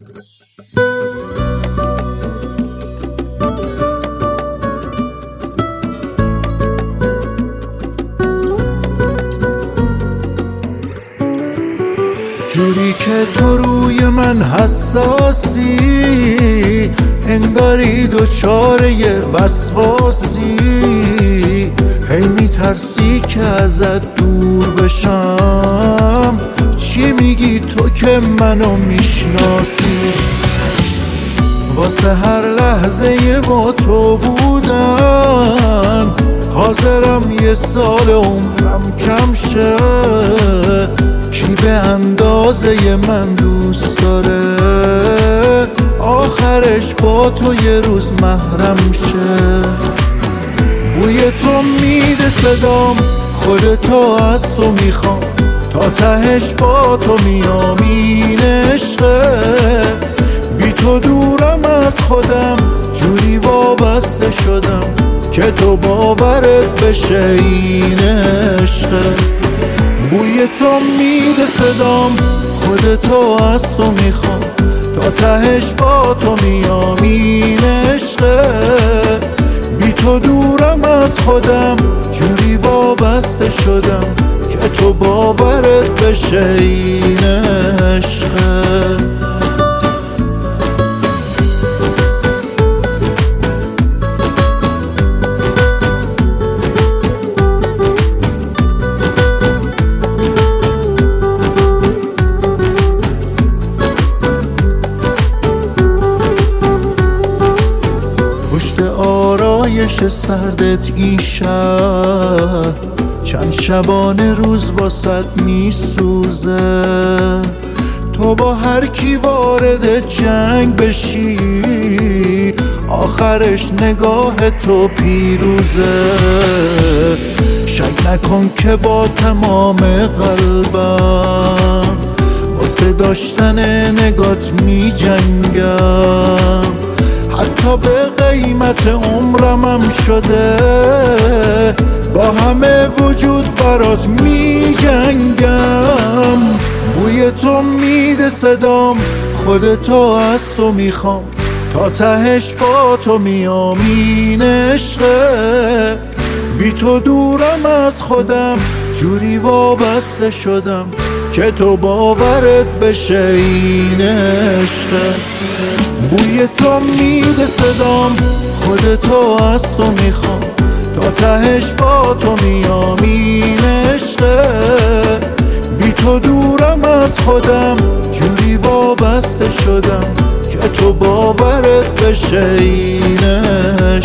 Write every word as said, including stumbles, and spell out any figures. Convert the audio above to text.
جوری که تو روی من حساسی، انگاری دوچاره وسواسی. هی میترسی که ازت دور بشم، چی میگی تو که منو میشناسی؟ واسه هر لحظه با تو بودن حاضرم یه سال عمرم کم شه. کی به اندازه من دوست داره آخرش با تو یه روز محرم شه؟ بوی تو میده صدام، خودتو از تو میخوام، تا تهش با تو میام این عشقه. بی تو دورم از خودم، جوری وابسته شدم که تو باورت بشه این عشقه. بوی تو میده صدام، خودتو از تو میخوام، تا تهش با تو میام این عشقه. بی تو دورم از خودم، جوری وابسته شدم که تو باورت بشه این عشقه. آرایش سردت این شب چند شبانه روز واسط میسوزه. تو با هر کی وارد جنگ بشی آخرش نگاه تو پیروزه. شک نکن که با تمام قلبم واسه داشتن نگات می جنگم. حتی به قیمت عمرمم شده با همه وجود برات می جنگم. بوی تو میده صدام، خودتو از تو میخوام، تا تهش با تو میام این عشقه. بی تو دورم از خودم، جوری وابسته شدم که تو باورت بشه این عشقه. بوی تو میده صدام، خودتو از تو میخوام، تا تهش با تو میام این عشقه. بی تو دورم از خودم، جوری وابسته شدم که تو باورت بشه این عشقه.